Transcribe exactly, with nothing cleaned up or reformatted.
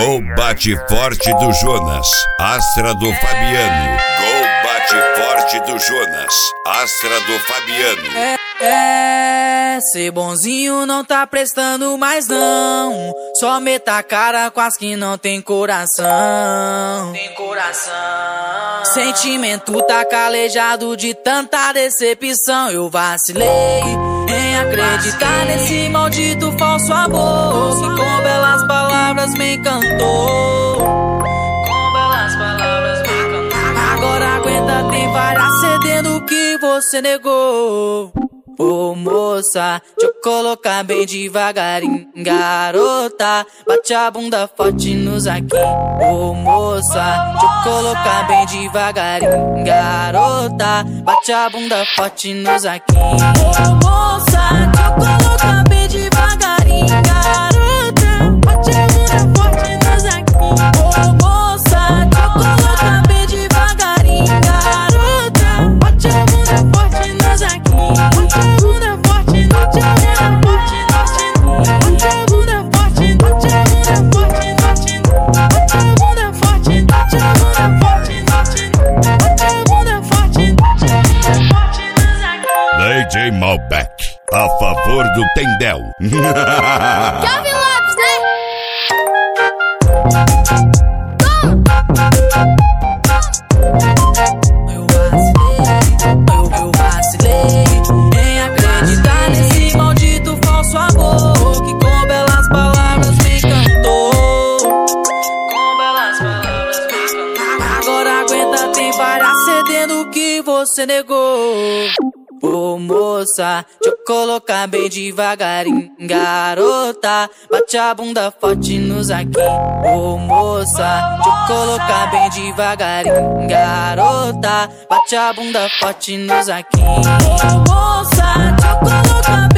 Gol bate forte do Jonas, Astra do Fabiano. Gol bate forte do Jonas, Astra do Fabiano. É, é, ser bonzinho não tá prestando mais não. Só meta a cara com as que não tem coração. Tem coração. Sentimento tá calejado de tanta decepção. Eu vacilei em acreditar nesse maldito falso amor que com belas palavras me encantou. Com belas palavras me encantou. Agora aguenta, tem várias cedendo que você negou. Ô moça, deixa eu colocar bem devagarinho. Garota, bate a bunda forte nos aqui. Ô moça, deixa eu colocar bem devagarinho. Garota, bate a bunda forte nos aqui. Ô moça, deixa eu colocar bem devagarinho. Garota, bate a bunda forte nos aqui. Ô moça, deixa eu colocar bem devagarinho. Garota, bate a bunda forte nos aqui. D J Malbec, a favor do Tendel. Calvin Lopes, né? Eu vacilei, eu, eu vacilei em acreditar nesse maldito falso amor que com belas palavras me encantou. Com belas palavras me encantou. Agora aguenta, tem várias cedendo que você negou. Ô moça, deixa eu colocar bem devagarinho. Garota, bate a bunda forte nos aqui. Ô moça, deixa eu colocar bem devagarinho. Garota, bate a bunda forte nos aqui. Ô moça, deixa eu colocar